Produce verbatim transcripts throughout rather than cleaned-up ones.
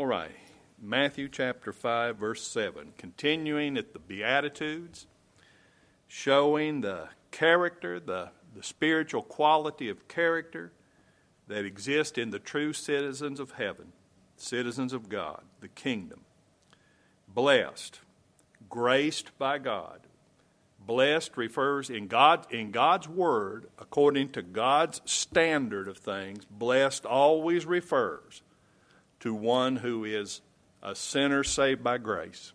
right. Matthew chapter five, verse seven. Continuing at the Beatitudes, showing the character, the, the spiritual quality of character that exists in the true citizens of heaven, citizens of God, the kingdom. Blessed, graced by God. Blessed refers in God in God's word, according to God's standard of things, blessed always refers to one who is a sinner saved by grace.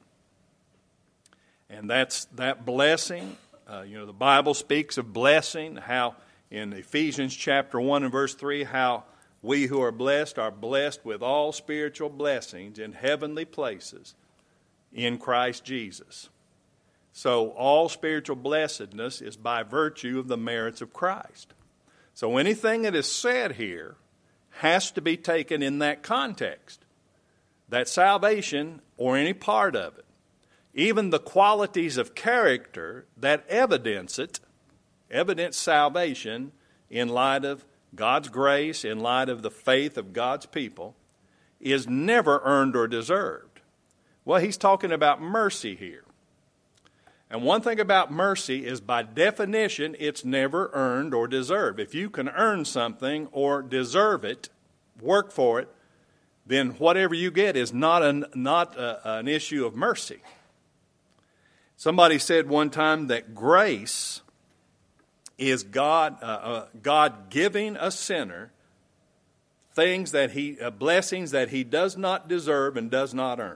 And that's that blessing. Uh, you know, the Bible speaks of blessing, how in Ephesians chapter one and verse three, how we who are blessed are blessed with all spiritual blessings in heavenly places in Christ Jesus. So all spiritual blessedness is by virtue of the merits of Christ. So anything that is said here has to be taken in that context. That salvation, or any part of it, even the qualities of character that evidence it, evidence salvation in light of God's grace, in light of the faith of God's people, is never earned or deserved. Well, he's talking about mercy here. And one thing about mercy is, by definition, it's never earned or deserved. If you can earn something or deserve it, work for it, then whatever you get is not an, not a, an issue of mercy. Somebody said one time that grace is God, uh, uh, God giving a sinner things that he, uh, blessings that he does not deserve and does not earn.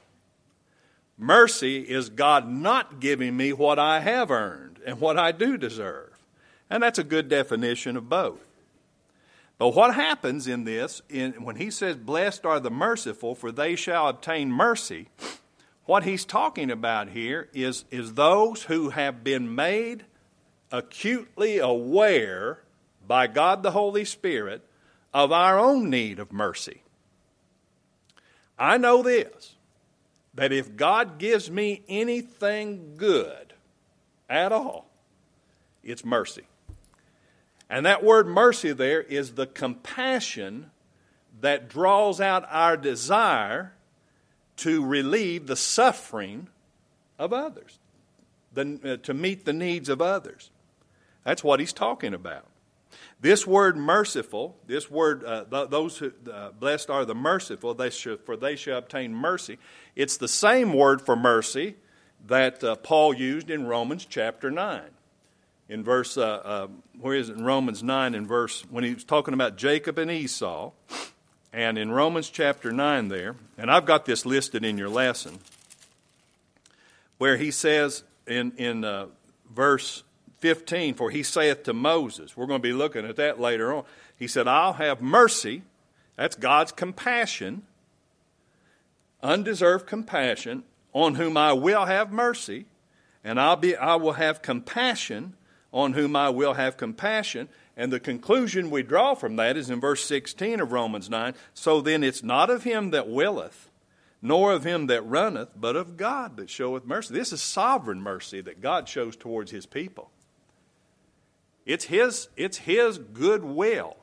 Mercy is God not giving me what I have earned and what I do deserve. And that's a good definition of both. But what happens in this, in, when he says, blessed are the merciful, for they shall obtain mercy, what he's talking about here is, is those who have been made acutely aware by God the Holy Spirit of our own need of mercy. I know this, that if God gives me anything good at all, it's mercy. And that word mercy there is the compassion that draws out our desire to relieve the suffering of others, the, uh, to meet the needs of others. That's what he's talking about. This word merciful, this word, uh, th- those who, uh, blessed are the merciful, they shall, for they shall obtain mercy. It's the same word for mercy that uh, Paul used in Romans chapter nine. In verse, uh, uh, where is it? In Romans nine, in verse, when he was talking about Jacob and Esau, and in Romans chapter nine there, and I've got this listed in your lesson, where he says in, in uh, verse fifteen, for he saith to Moses, we're going to be looking at that later on, he said, I'll have mercy, that's God's compassion, undeserved compassion, on whom I will have mercy, and I'll be, I will have compassion on whom I will have compassion. And the conclusion we draw from that is in verse sixteen of Romans nine, so then it's not of him that willeth, nor of him that runneth, but of God that showeth mercy. This is sovereign mercy that God shows towards his people. It's his, it's his good will.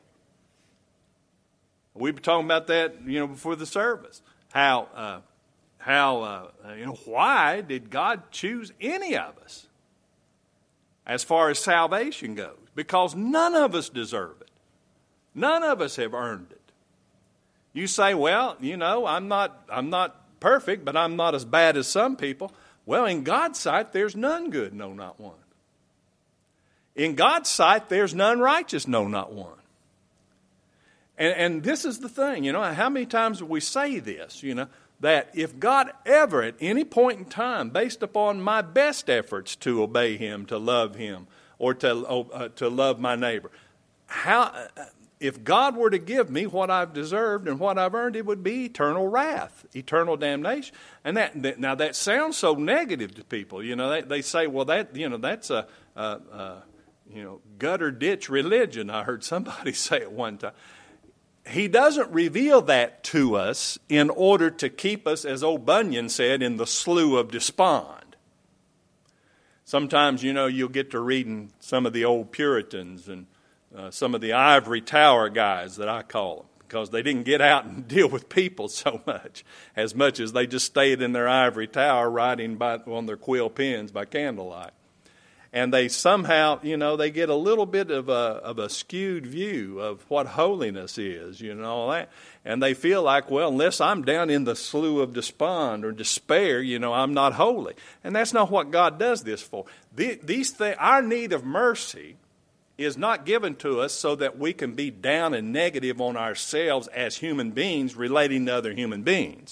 We were talking about that, you know, before the service. How, uh, how, uh, you know, why did God choose any of us as far as salvation goes? Because none of us deserve it. None of us have earned it. You say, well, you know, I'm not, I'm not perfect, but I'm not as bad as some people. Well, in God's sight, there's none good, no, not one. In God's sight, there's none righteous, no, not one. And, and this is the thing, you know, how many times do we say this, you know, that if God ever at any point in time, based upon my best efforts to obey him, to love him, or to uh, to love my neighbor, how if God were to give me what I've deserved and what I've earned, it would be eternal wrath, eternal damnation. And that, that now that sounds so negative to people. You know, they, they say, well, that you know that's a, a, a you know gutter ditch religion. I heard somebody say it one time. He doesn't reveal that to us in order to keep us, as old Bunyan said, in the slough of despond. Sometimes, you know, you'll get to reading some of the old Puritans and uh, some of the ivory tower guys that I call them. because they didn't get out and deal with people so much, as much as they just stayed in their ivory tower writing by, on their quill pens by candlelight. And they somehow, you know, they get a little bit of a, of a skewed view of what holiness is, you know, that. And they feel like, well, unless I'm down in the slough of despond or despair, you know, I'm not holy. And that's not what God does this for. The, these things, our need of mercy is not given to us so that we can be down and negative on ourselves as human beings relating to other human beings.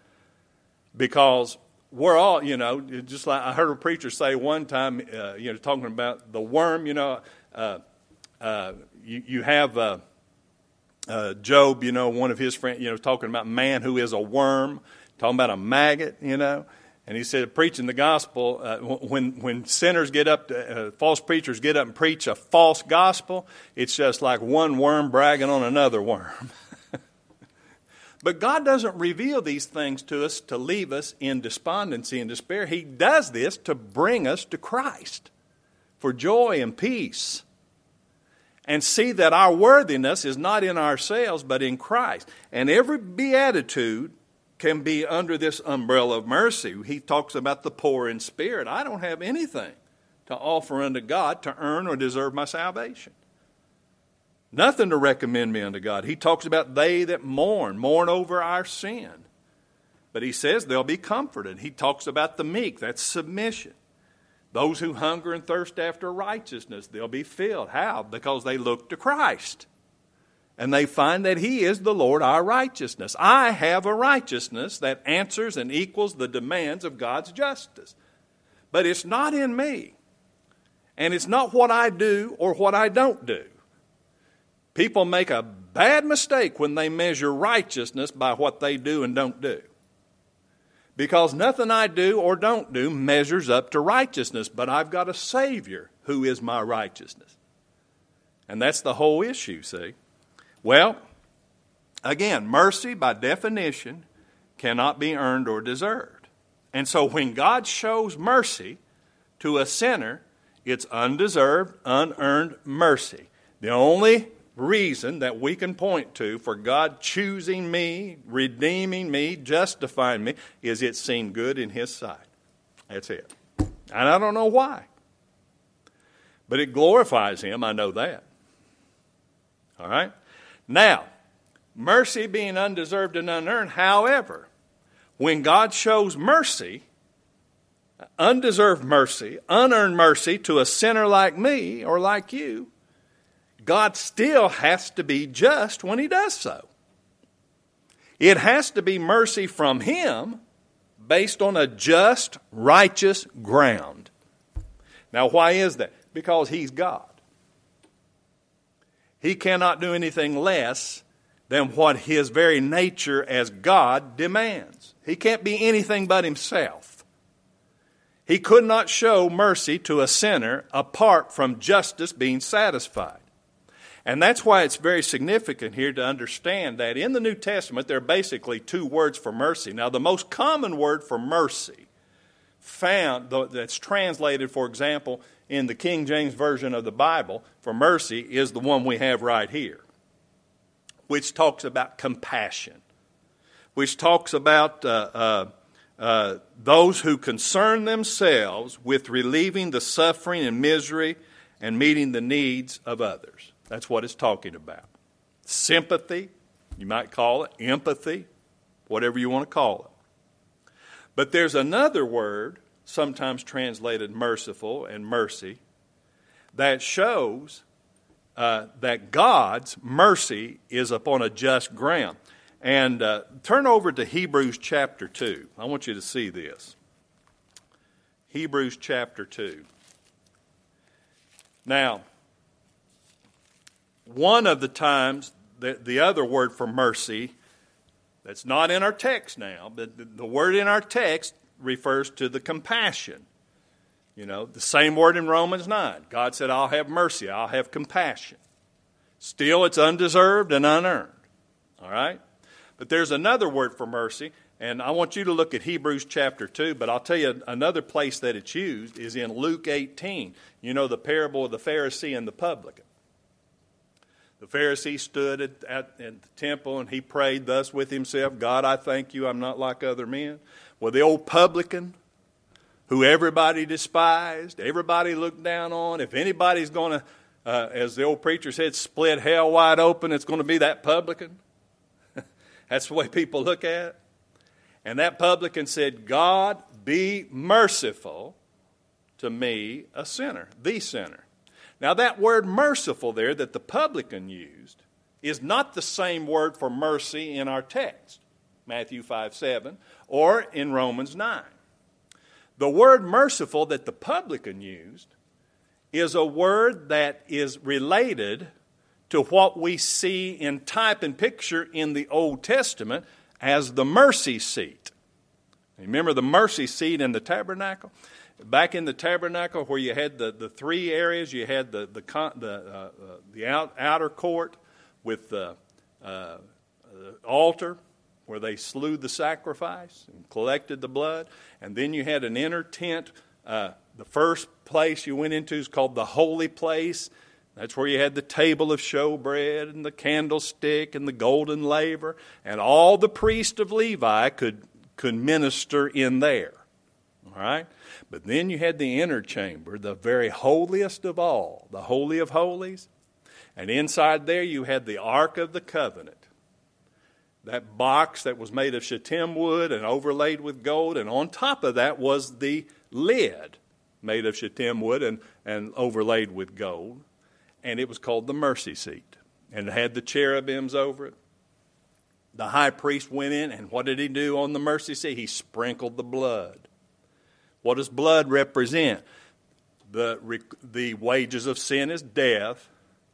Because we're all, you know, just like I heard a preacher say one time, uh, you know, talking about the worm, you know, uh, uh, you, you have uh, uh, Job, you know, one of his friends, you know, talking about man who is a worm, talking about a maggot, you know. And he said, preaching the gospel, uh, when when sinners get up, to, uh, false preachers get up and preach a false gospel, it's just like one worm bragging on another worm. But God doesn't reveal these things to us to leave us in despondency and despair. He does this to bring us to Christ for joy and peace. And see that our worthiness is not in ourselves, but in Christ. And every beatitude can be under this umbrella of mercy. He talks about the poor in spirit. I don't have anything to offer unto God to earn or deserve my salvation. Nothing to recommend me unto God. He talks about they that mourn, mourn over our sin. But he says they'll be comforted. He talks about the meek, that's submission. Those who hunger and thirst after righteousness, they'll be filled. How? Because they look to Christ. And they find that He is the Lord our righteousness. I have a righteousness that answers and equals the demands of God's justice. But it's not in me. And it's not what I do or what I don't do. People make a bad mistake when they measure righteousness by what they do and don't do. Because nothing I do or don't do measures up to righteousness, but I've got a Savior who is my righteousness. And that's the whole issue, see? Well, again, mercy by definition cannot be earned or deserved. And so when God shows mercy to a sinner, it's undeserved, unearned mercy. The only reason that we can point to for God choosing me, redeeming me, justifying me, is it seemed good in His sight. That's it. And I don't know why. But it glorifies Him, I know that. All right? Now, mercy being undeserved and unearned, however, when God shows mercy, undeserved mercy, unearned mercy to a sinner like me or like you, God still has to be just when He does so. It has to be mercy from Him based on a just, righteous ground. Now, why is that? Because He's God. He cannot do anything less than what His very nature as God demands. He can't be anything but Himself. He could not show mercy to a sinner apart from justice being satisfied. And that's why it's very significant here to understand that in the New Testament there are basically two words for mercy. Now, the most common word for mercy found, that's translated, for example, in the King James Version of the Bible for mercy is the one we have right here, which talks about compassion, which talks about uh, uh, uh, those who concern themselves with relieving the suffering and misery and meeting the needs of others. That's what it's talking about. Sympathy, you might call it, empathy, whatever you want to call it. But there's another word, sometimes translated merciful and mercy, that shows uh, that God's mercy is upon a just ground. And uh, turn over to Hebrews chapter two. I want you to see this. Hebrews chapter two. Now, one of the times, the, the other word for mercy, that's not in our text now, but the, the word in our text refers to the compassion. You know, the same word in Romans nine. God said, I'll have mercy, I'll have compassion. Still, it's undeserved and unearned. All right? But there's another word for mercy, and I want you to look at Hebrews chapter two, but I'll tell you another place that it's used is in Luke eighteen. You know, the parable of the Pharisee and the publican. The Pharisee stood at, at, at the temple and he prayed thus with himself, God, I thank you, I'm not like other men. Well, the old publican, who everybody despised, everybody looked down on, if anybody's going to, uh, as the old preacher said, split hell wide open, it's going to be that publican. That's the way people look at it. And that publican said, God, be merciful to me, a sinner, the sinner. Now that word merciful there that the publican used is not the same word for mercy in our text, Matthew five seven, or in Romans nine. The word merciful that the publican used is a word that is related to what we see in type and picture in the Old Testament as the mercy seat. Remember the mercy seat in the tabernacle? Back in the tabernacle where you had the, the three areas, you had the the the, uh, uh, the out, outer court with the, uh, the altar where they slew the sacrifice and collected the blood. And then you had an inner tent. Uh, the first place you went into is called the holy place. That's where you had the table of showbread and the candlestick and the golden laver. And all the priests of Levi could, could minister in there. All right? But then you had the inner chamber, the very holiest of all, the Holy of Holies. And inside there you had the Ark of the Covenant. That box that was made of shittim wood and overlaid with gold. And on top of that was the lid made of shittim wood and, and overlaid with gold. And it was called the mercy seat. And it had the cherubims over it. The high priest went in, and what did he do on the mercy seat? He sprinkled the blood. What does blood represent? The, the wages of sin is death.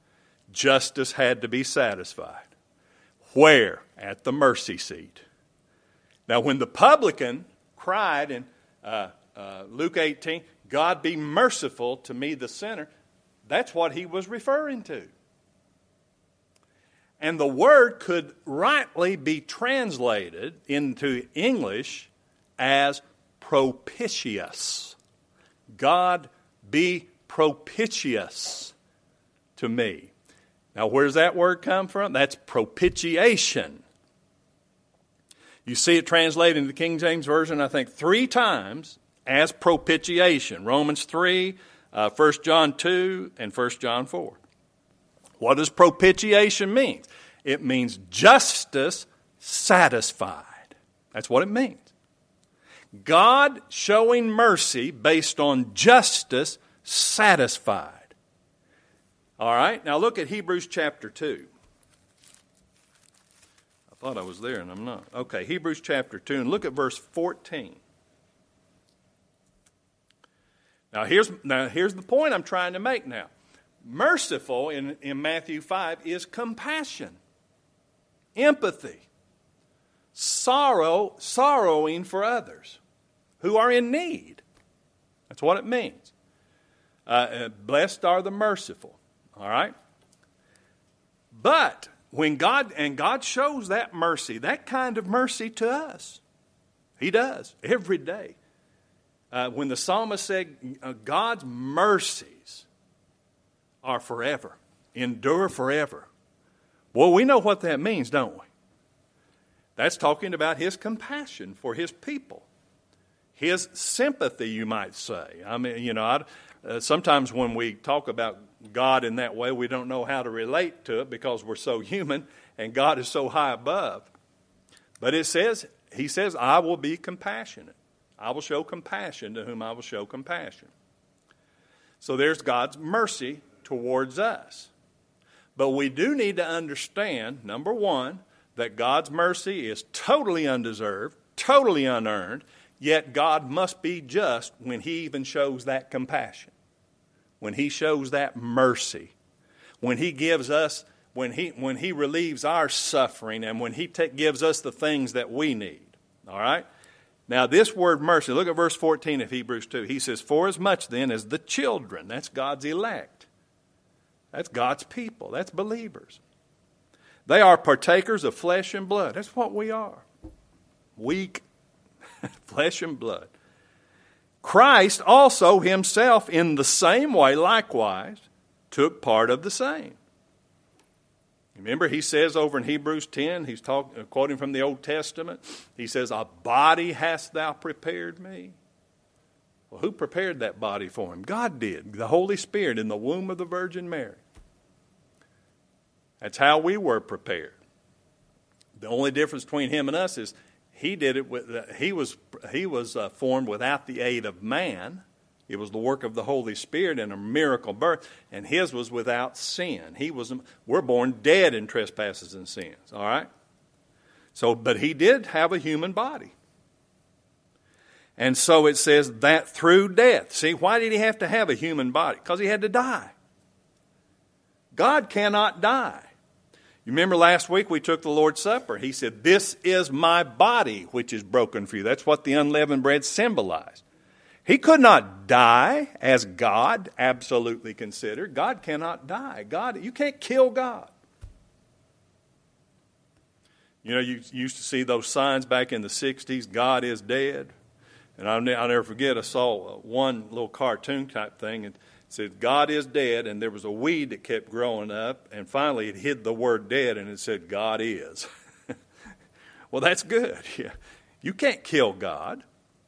Justice had to be satisfied. Where? At the mercy seat. Now, when the publican cried in uh, uh, Luke eighteen, God be merciful to me, the sinner, that's what he was referring to. And the word could rightly be translated into English as propitious. God be propitious to me. Now, where does that word come from? That's propitiation. You see it translated in the King James Version, I think, three times as propitiation. Romans three, uh, First John two, and First John four. What does propitiation mean? It means justice satisfied. That's what it means. God showing mercy based on justice satisfied. All right, now look at Hebrews chapter two. I thought I was there and I'm not. Okay, Hebrews chapter two, and look at verse fourteen. Now here's, now here's the point I'm trying to make now. Merciful in, in Matthew five is compassion, empathy, sorrow, sorrowing for others who are in need. That's what it means. Uh, blessed are the merciful. All right? But when God, and God shows that mercy, that kind of mercy to us. He does, every day. Uh, when the psalmist said, uh, God's mercies are forever, endure forever. Well, we know what that means, don't we? That's talking about his compassion for his people. His sympathy, you might say. I mean, you know, I, uh, sometimes when we talk about God in that way, we don't know how to relate to it because we're so human and God is so high above. But it says, he says, I will be compassionate. I will show compassion to whom I will show compassion. So there's God's mercy towards us. But we do need to understand, number one, that God's mercy is totally undeserved, totally unearned, yet God must be just when he even shows that compassion, when he shows that mercy, when he gives us, when he, when he relieves our suffering, and when he t- gives us the things that we need. All right? Now, this word mercy, look at verse fourteen of Hebrews two. He says, for as much then as the children, that's God's elect. That's God's people. That's believers. They are partakers of flesh and blood. That's what we are. Weak flesh and blood. Christ also himself in the same way likewise took part of the same. Remember, he says over in Hebrews ten, he's talking, quoting from the Old Testament, he says, a body hast thou prepared me. Well, who prepared that body for him? God did. The Holy Spirit in the womb of the Virgin Mary. That's how we were prepared. The only difference between him and us is he did it with, uh, he was, he was uh, formed without the aid of man. It was the work of the Holy Spirit and a miracle birth, and his was without sin. He was, we're born dead in trespasses and sins, all right? So, but he did have a human body. And so it says that through death. See, why did he have to have a human body? Because he had to die. God cannot die. You remember last week we took the Lord's Supper. He said, this is my body which is broken for you. That's what the unleavened bread symbolized. He could not die as God absolutely considered. God cannot die. God, you can't kill God. You know, you used to see those signs back in the sixties, God is dead. And I'll, I'll never forget, I saw one little cartoon type thing, and it said, God is dead, and there was a weed that kept growing up, and finally it hid the word dead, and it said, God is. Well, that's good. Yeah. You can't kill God.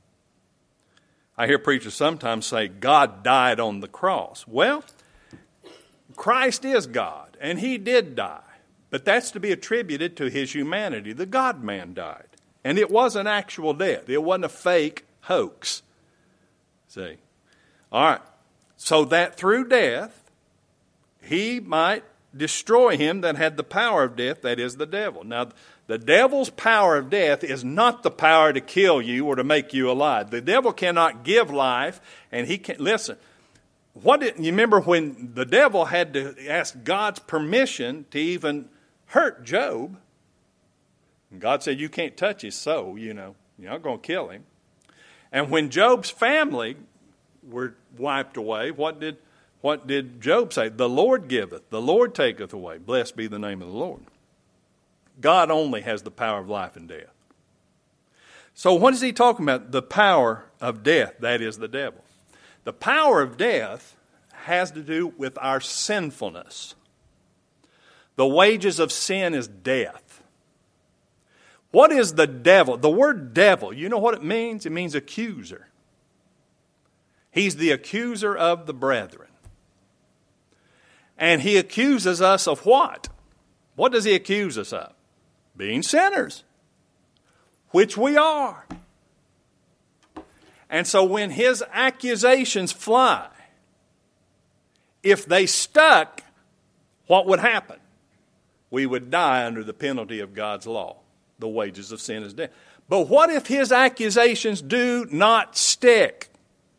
I hear preachers sometimes say, God died on the cross. Well, Christ is God, and he did die. But that's to be attributed to his humanity. The God-man died. And it was an actual death. It wasn't a fake hoax. See? All right. So that through death, he might destroy him that had the power of death, that is the devil. Now, the devil's power of death is not the power to kill you or to make you alive. The devil cannot give life, and he can listen. What did you remember when the devil had to ask God's permission to even hurt Job? And God said, you can't touch his soul, you know. You're not going to kill him. And when Job's family were wiped away, what did what did Job say? The Lord giveth, the Lord taketh away. Blessed be the name of the Lord. God only has the power of life and death. So what is he talking about? The power of death, that is the devil. The power of death has to do with our sinfulness. The wages of sin is death. What is the devil? The word devil, you know what it means? It means accuser. He's the accuser of the brethren. And he accuses us of what? What does he accuse us of? Being sinners, which we are. And so when his accusations fly, if they stuck, what would happen? We would die under the penalty of God's law. The wages of sin is death. But what if his accusations do not stick?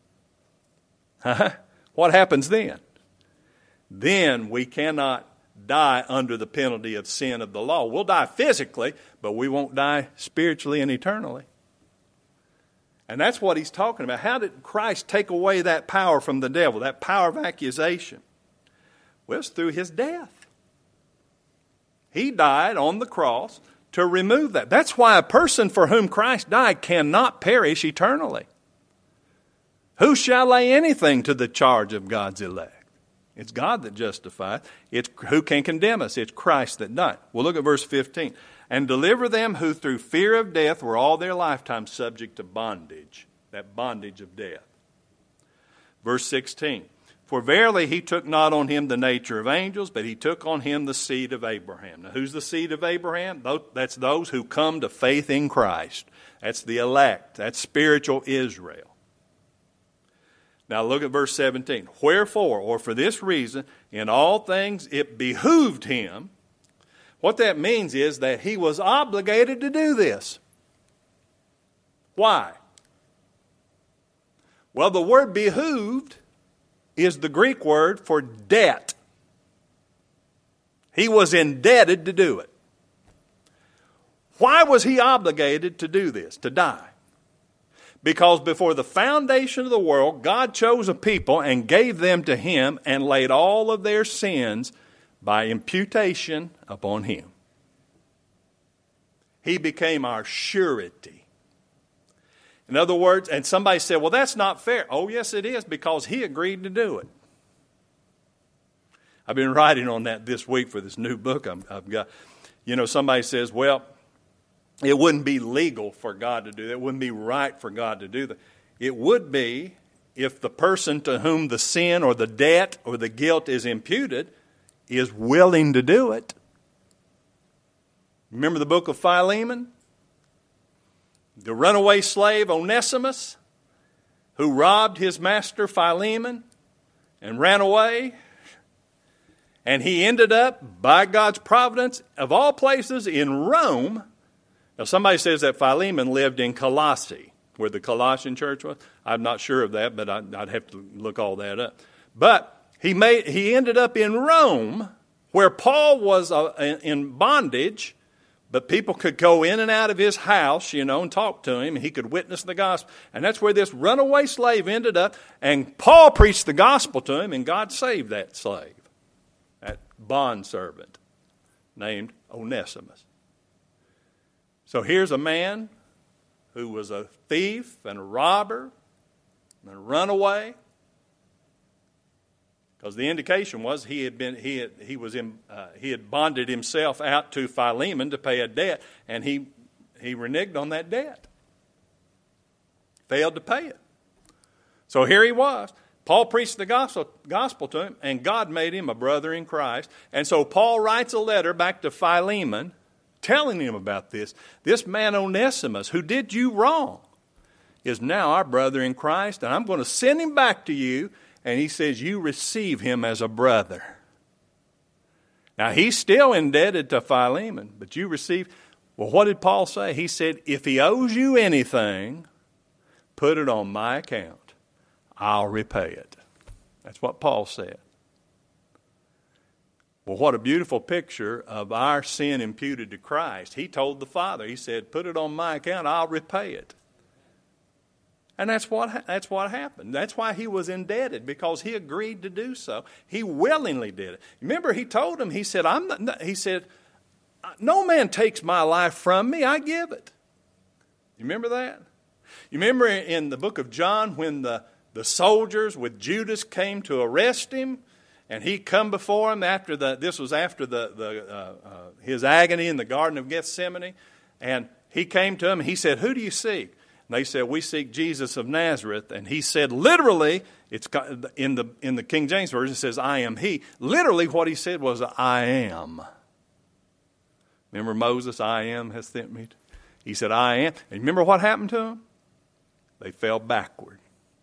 What happens then? Then we cannot die under the penalty of sin of the law. We'll die physically, but we won't die spiritually and eternally. And that's what he's talking about. How did Christ take away that power from the devil, that power of accusation? Well, it's through his death. He died on the cross to remove that. That's why a person for whom Christ died cannot perish eternally. Who shall lay anything to the charge of God's elect? It's God that justifieth. It's who can condemn us? It's Christ that died. Well, look at verse fifteen. And deliver them who through fear of death were all their lifetime subject to bondage. That bondage of death. Verse sixteen. For verily he took not on him the nature of angels, but he took on him the seed of Abraham. Now who's the seed of Abraham? That's those who come to faith in Christ. That's the elect. That's spiritual Israel. Now look at verse seventeen. Wherefore, or for this reason, in all things it behooved him. What that means is that he was obligated to do this. Why? Well, the word behooved is the Greek word for debt. He was indebted to do it. Why was he obligated to do this, to die? Because before the foundation of the world, God chose a people and gave them to him and laid all of their sins by imputation upon him. He became our surety. In other words, and somebody said, well, that's not fair. Oh, yes, it is, because he agreed to do it. I've been writing on that this week for this new book I'm, I've got. You know, somebody says, well, it wouldn't be legal for God to do that. It wouldn't be right for God to do that. It would be if the person to whom the sin or the debt or the guilt is imputed is willing to do it. Remember the book of Philemon? The runaway slave Onesimus, who robbed his master Philemon and ran away. And he ended up, by God's providence, of all places, in Rome. Now, somebody says that Philemon lived in Colossae, where the Colossian church was. I'm not sure of that, but I'd have to look all that up. But he made he ended up in Rome, where Paul was uh, in bondage, but people could go in and out of his house, you know, and talk to him, and he could witness the gospel. And that's where this runaway slave ended up. And Paul preached the gospel to him, and God saved that slave, that bondservant named Onesimus. So here's a man who was a thief and a robber and a runaway, because the indication was he had been he had, he was in, uh, he had bonded himself out to Philemon to pay a debt, and he he reneged on that debt, failed to pay it. So here he was. Paul preached the gospel, gospel to him, and God made him a brother in Christ. And so Paul writes a letter back to Philemon, telling him about this. This man Onesimus, who did you wrong, is now our brother in Christ, and I'm going to send him back to you. And he says, you receive him as a brother. Now, he's still indebted to Philemon, but you receive. Well, what did Paul say? He said, if he owes you anything, put it on my account. I'll repay it. That's what Paul said. Well, what a beautiful picture of our sin imputed to Christ. He told the Father, he said, put it on my account, I'll repay it. And that's what that's what happened. That's why he was indebted, because he agreed to do so. He willingly did it. Remember, he told him, he said, I'm not, he said, no man takes my life from me, I give it. You remember that? You remember in the book of John when the, the soldiers with Judas came to arrest him, and he come before him after the this was after the, the uh, uh, his agony in the Garden of Gethsemane, and he came to him and he said, who do you seek? They said, we seek Jesus of Nazareth. And he said, literally, it's in the in the King James Version, it says, I am he. Literally what he said was, I am. Remember Moses, I am has sent me. He said, I am. And remember what happened to them? They fell backward.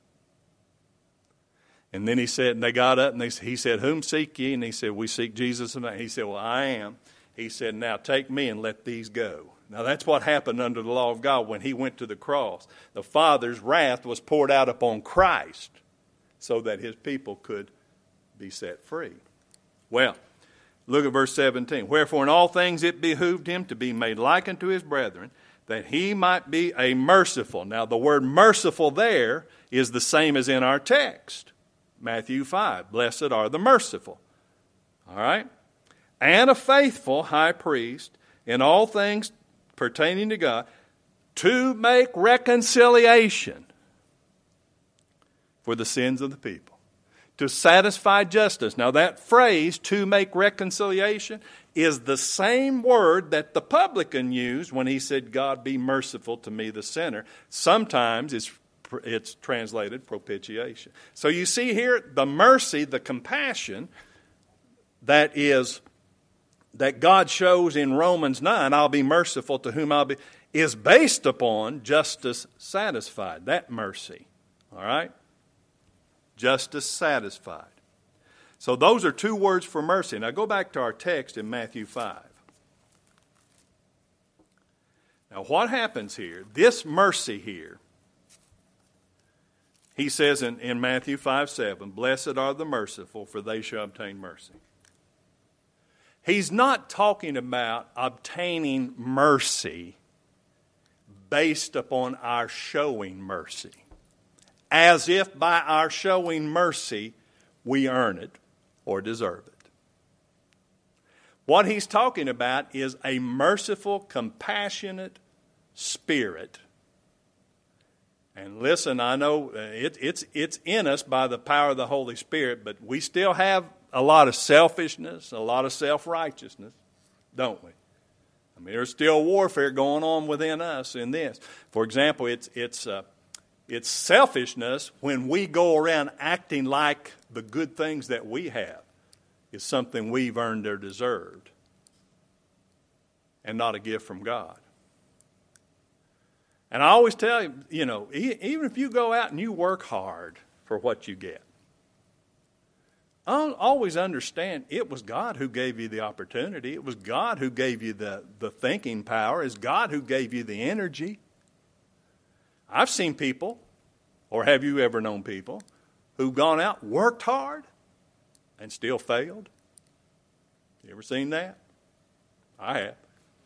And then he said, and they got up and they, he said, whom seek ye? And he said, we seek Jesus of Nazareth. He said, well, I am. He said, now take me and let these go. Now, that's what happened under the law of God when he went to the cross. The Father's wrath was poured out upon Christ so that his people could be set free. Well, look at verse seventeen. Wherefore in all things it behooved him to be made like unto his brethren, that he might be a merciful. Now, the word merciful there is the same as in our text. Matthew five, blessed are the merciful. All right? And a faithful high priest in all things pertaining to God, to make reconciliation for the sins of the people, to satisfy justice. Now that phrase, to make reconciliation, is the same word that the publican used when he said, God be merciful to me the sinner. Sometimes it's it's translated propitiation. So you see here the mercy, the compassion that is that God shows in Romans nine, I'll be merciful to whom I'll be, is based upon justice satisfied, that mercy. All right? Justice satisfied. So those are two words for mercy. Now go back to our text in Matthew five. Now what happens here, this mercy here, he says in, in Matthew five seven, blessed are the merciful, for they shall obtain mercy. He's not talking about obtaining mercy based upon our showing mercy, as if by our showing mercy we earn it or deserve it. What he's talking about is a merciful, compassionate spirit. And listen, I know it, it's, it's in us by the power of the Holy Spirit, but we still have a lot of selfishness, a lot of self-righteousness, don't we? I mean, there's still warfare going on within us in this. For example, it's it's uh, it's selfishness when we go around acting like the good things that we have is something we've earned or deserved and not a gift from God. And I always tell you, you know, even if you go out and you work hard for what you get, I'll always understand it was God who gave you the opportunity. It was God who gave you the, the thinking power. It's God who gave you the energy. I've seen people, or have you ever known people, who've gone out, worked hard, and still failed? You ever seen that? I have.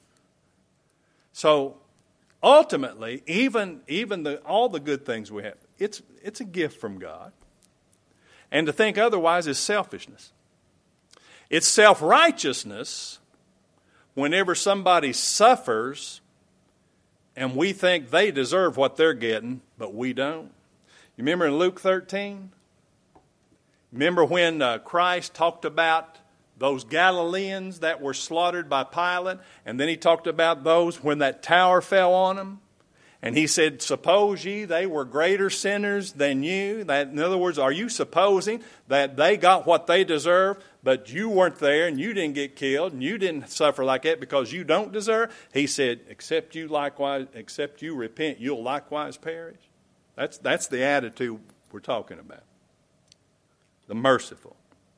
So, ultimately, even, even the, all the good things we have, it's, it's a gift from God. And to think otherwise is selfishness. It's self-righteousness whenever somebody suffers and we think they deserve what they're getting, but we don't. You remember in Luke thirteen? Remember when uh, Christ talked about those Galileans that were slaughtered by Pilate? And then he talked about those when that tower fell on them. And he said, suppose ye they were greater sinners than you? That, in other words, are you supposing that they got what they deserve, but you weren't there and you didn't get killed and you didn't suffer like that because you don't deserve? He said, except you likewise, except you repent, you'll likewise perish. That's, that's the attitude we're talking about. The merciful.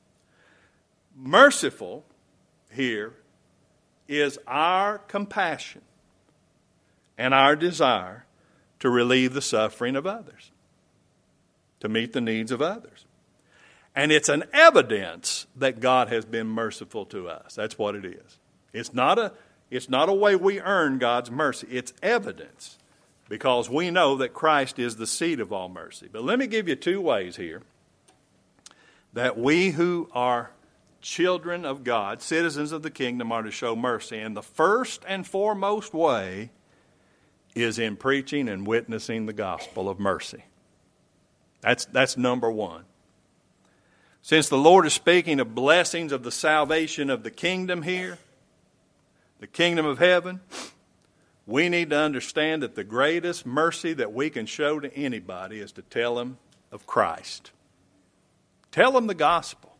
Merciful here is our compassion and our desire to relieve the suffering of others, to meet the needs of others. And it's an evidence that God has been merciful to us. That's what it is. It's not a, it's not a way we earn God's mercy. It's evidence because we know that Christ is the seat of all mercy. But let me give you two ways here that we who are children of God, citizens of the kingdom, are to show mercy. And the first and foremost way is in preaching and witnessing the gospel of mercy. That's, that's number one. Since the Lord is speaking of blessings of the salvation of the kingdom here, the kingdom of heaven, we need to understand that the greatest mercy that we can show to anybody is to tell them of Christ. Tell them the gospel.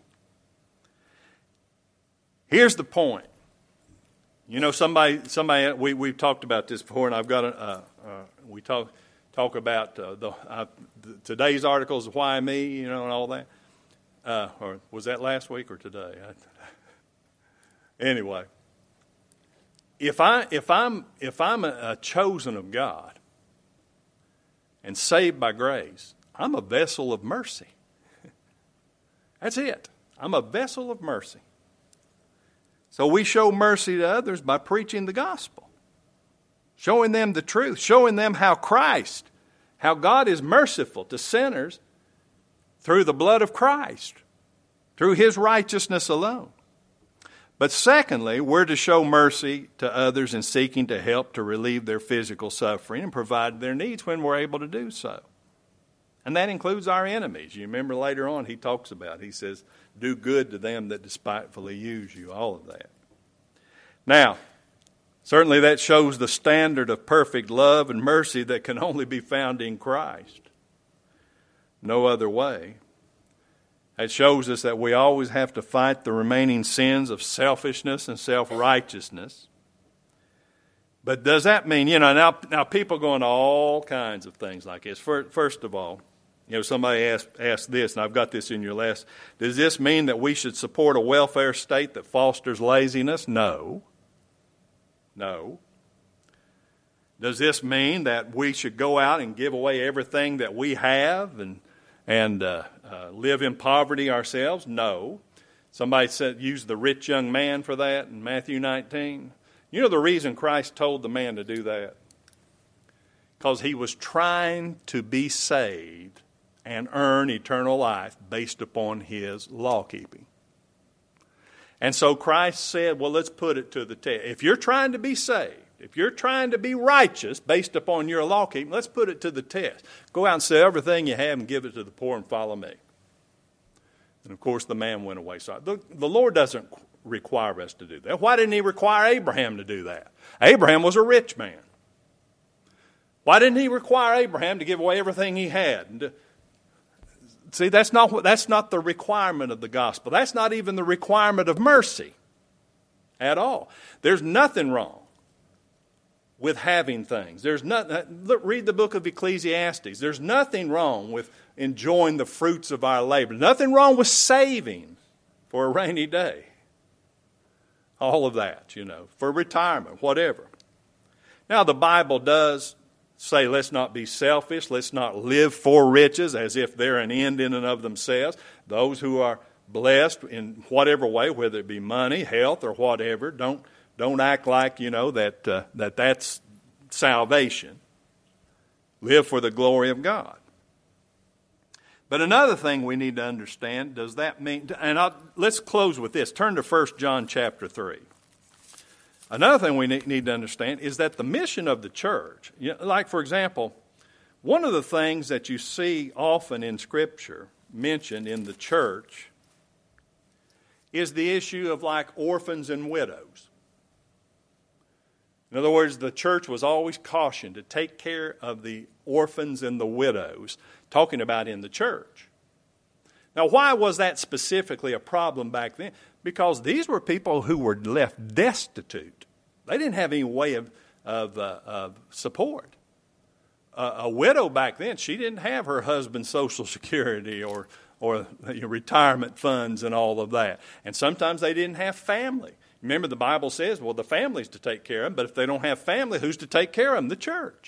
Here's the point. You know, somebody, somebody we, we've talked about this before, and I've got a, uh, uh, we talk talk about uh, the, uh, the today's articles, why me, you know, and all that. Uh, or was that last week or today? Anyway, if I if I'm if I'm a, a chosen of God and saved by grace, I'm a vessel of mercy. That's it. I'm a vessel of mercy. So we show mercy to others by preaching the gospel, showing them the truth, showing them how Christ, how God is merciful to sinners through the blood of Christ, through his righteousness alone. But secondly, we're to show mercy to others in seeking to help to relieve their physical suffering and provide their needs when we're able to do so. And that includes our enemies. You remember later on he talks about, he says, do good to them that despitefully use you, all of that. Now, certainly that shows the standard of perfect love and mercy that can only be found in Christ. No other way. It shows us that we always have to fight the remaining sins of selfishness and self-righteousness. But does that mean, you know, now, now people go into all kinds of things like this. First of all, you know, somebody asked, asked this, and I've got this in your list. Does this mean that we should support a welfare state that fosters laziness? No. No. Does this mean that we should go out and give away everything that we have and and uh, uh, live in poverty ourselves? No. Somebody said use the rich young man for that in Matthew nineteen. You know the reason Christ told the man to do that? Because he was trying to be saved and earn eternal life based upon his law keeping. And so Christ said, well, let's put it to the test. If you're trying to be saved, if you're trying to be righteous based upon your law keeping, let's put it to the test. Go out and sell everything you have and give it to the poor and follow me. And, of course, the man went away. So the, the Lord doesn't require us to do that. Why didn't he require Abraham to do that? Abraham was a rich man. Why didn't he require Abraham to give away everything he had? See, that's not, that's not the requirement of the gospel. That's not even the requirement of mercy at all. There's nothing wrong with having things. There's nothing. Look, read the book of Ecclesiastes. There's nothing wrong with enjoying the fruits of our labor. Nothing wrong with saving for a rainy day. All of that, you know, for retirement, whatever. Now, the Bible does say let's not be selfish. Let's not live for riches as if they're an end in and of themselves. Those who are blessed in whatever way, whether it be money, health, or whatever, don't don't act like, you know, that uh, that that's salvation. Live for the glory of God. But another thing we need to understand, does that mean, and I'll, let's close with this. Turn to First John chapter three. Another thing we need to understand is that the mission of the church, you know, like for example, one of the things that you see often in Scripture mentioned in the church is the issue of like orphans and widows. In other words, the church was always cautioned to take care of the orphans and the widows, talking about in the church. Now, why was that specifically a problem back then? Because these were people who were left destitute. They didn't have any way of, of, uh, of support. Uh, a widow back then, she didn't have her husband's Social Security or, or you know, retirement funds and all of that. And sometimes they didn't have family. Remember, the Bible says, well, the family's to take care of them, but if they don't have family, who's to take care of them? The church.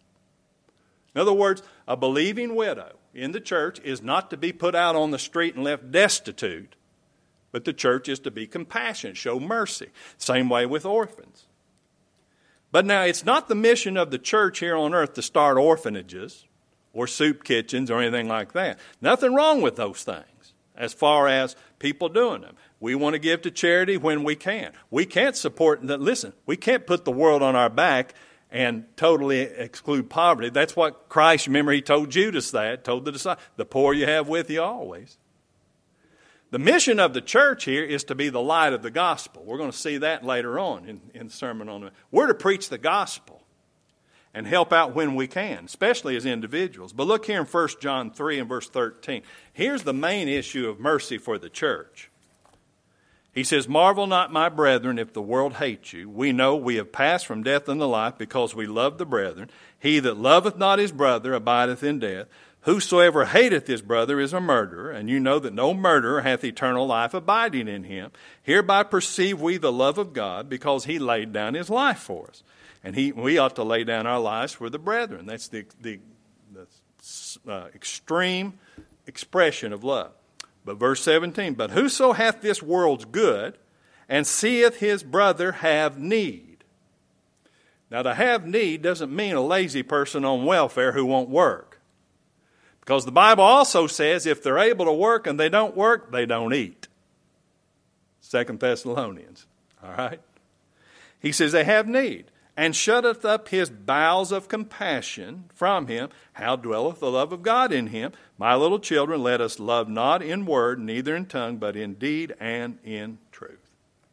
In other words, a believing widow in the church is not to be put out on the street and left destitute, but the church is to be compassionate, show mercy. Same way with orphans. But now, it's not the mission of the church here on earth to start orphanages or soup kitchens or anything like that. Nothing wrong with those things as far as people doing them. We want to give to charity when we can. We can't support, listen, we can't put the world on our back and totally exclude poverty. That's what Christ, remember, he told Judas that, told the disciples, the poor you have with you always. The mission of the church here is to be the light of the gospel. We're going to see that later on in, in the sermon on it. We're to preach the gospel and help out when we can, especially as individuals. But look here in First John three and verse thirteen. Here's the main issue of mercy for the church. He says, "Marvel not, my brethren, if the world hates you. We know we have passed from death unto life, because we love the brethren. He that loveth not his brother abideth in death. Whosoever hateth his brother is a murderer, and you know that no murderer hath eternal life abiding in him. Hereby perceive we the love of God, because he laid down his life for us." And he, we ought to lay down our lives for the brethren. That's the, the, the uh, extreme expression of love. But verse seventeen, "But whoso hath this world's good, and seeth his brother have need." Now, to have need doesn't mean a lazy person on welfare who won't work. Because the Bible also says if they're able to work and they don't work, they don't eat. Second Thessalonians, all right? He says they have need. "And shutteth up his bowels of compassion from him. How dwelleth the love of God in him? My little children, let us love not in word, neither in tongue, but in deed and in truth."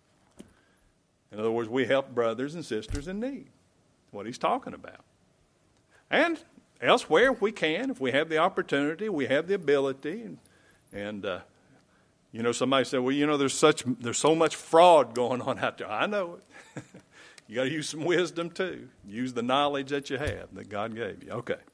In other words, we help brothers and sisters in need. What he's talking about. And elsewhere, if we can, if we have the opportunity, we have the ability. And, and uh, you know, somebody said, well, you know, there's such there's so much fraud going on out there. I know it. You got to use some wisdom too. Use the knowledge that you have, that God gave you. Okay.